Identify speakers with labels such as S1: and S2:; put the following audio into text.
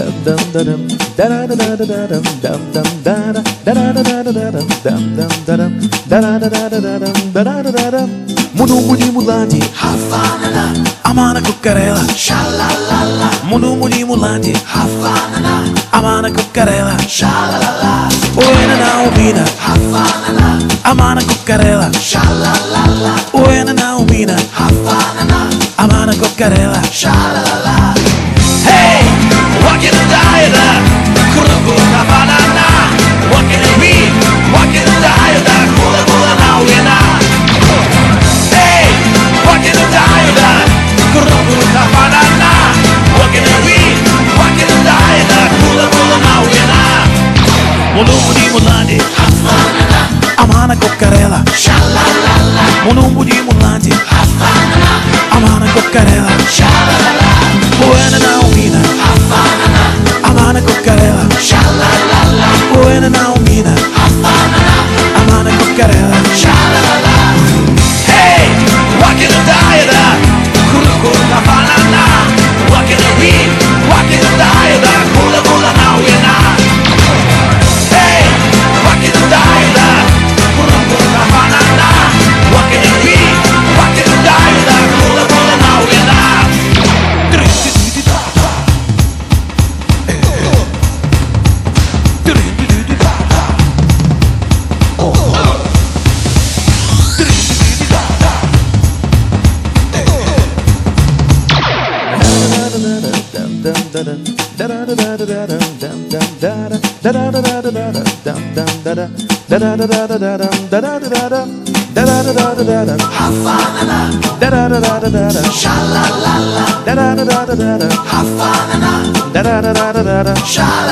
S1: Munumbu di mulati, Havanana, Amana cuccarella, Shalalala. Munumbu di mulati, Havanana, Amana cuccarella, Shalalala. Uena na umina, Havanana, Amana cuccarella, Shalalala. Uena na umina, Havanana, Amana cuccarella, Shalalala. Hey, what can I die that? Kuruku Havanana, what can it be? What can I die that? Kula kula now we na. What can I die that? Kuruku Havanana, what can it be? What can I die that? Kula kula now we na. Munumbu di mulati, Havanana, Amana cuccarella, Shalalala. Munumbu di mulati, Havanana, Amana cuccarella, Shalalala. Buena na umina, Havanana, Amana cuccarella, Shalalala. Buena na umina, Havanana, Amana cuccarella, Shalalala. Hey, what can I die that? Kuruku Havanana, what can I be? What can I die that? Kula kula now we na. Hey, what can I die that? Kuruku Havanana, what can I be? What can I die that? Kula kula now we na. Havanana, Shalalala, Havanana, Shalalala.